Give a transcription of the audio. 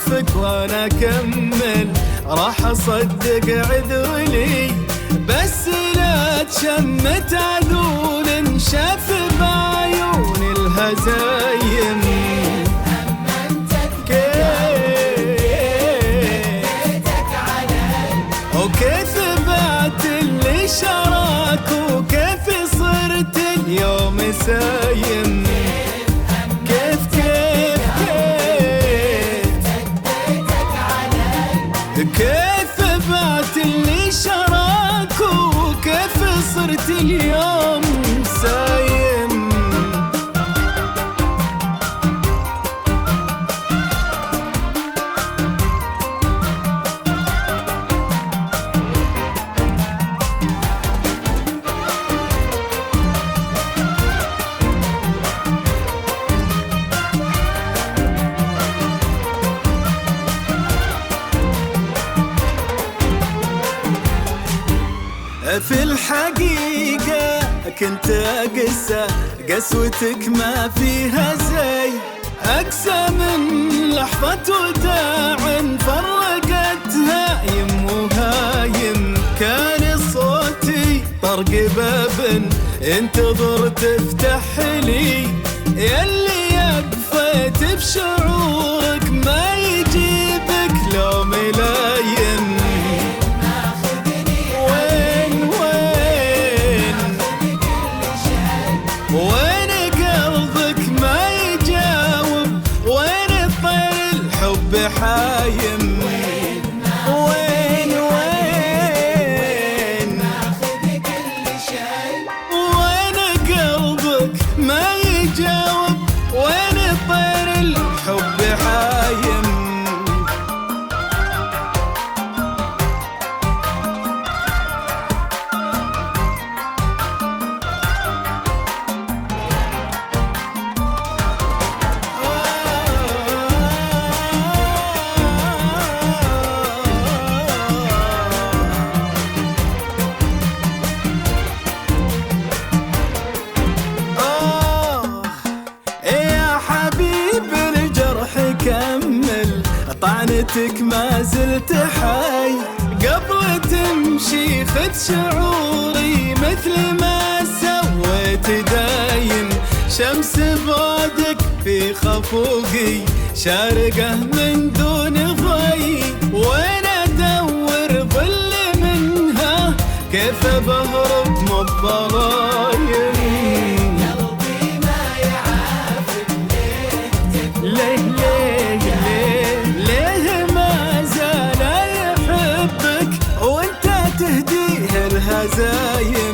وصفك وانا اكمل، راح اصدق عذري بس لا تشمت عذول انشاف بعيون الهزايم. وكيف بعت اللي شراك وكيف صرت اليوم سايم. كيف كيف كيف كيف بعت اللي شراك وكيف صرت اليوم سايم. في الحقيقة كنت أقسى قسوتك ما فيها زي، أقسى من لحظة وداع فرقتها يم وهايم. كان صوتي طرق باب انتظر تفتح لي، يلي يقفيت بشعورك ما يجيبك لو ملايم. وين قلبك ما يجاوب، وين الطير الحب حايم. وين وين وين قلبك ما يجاوب، وين الطير الحب حايم. كمل طعنتك ما زلت حي، قبل تمشي خذ شعوري مثل ما سويت دايم. شمس بعدك في خفوقي شارقه من دون ضي، وين ادور ظل منها كيف بهرب مبضرايم. ليه ما زال يحبك وانت تهديه الهزايم.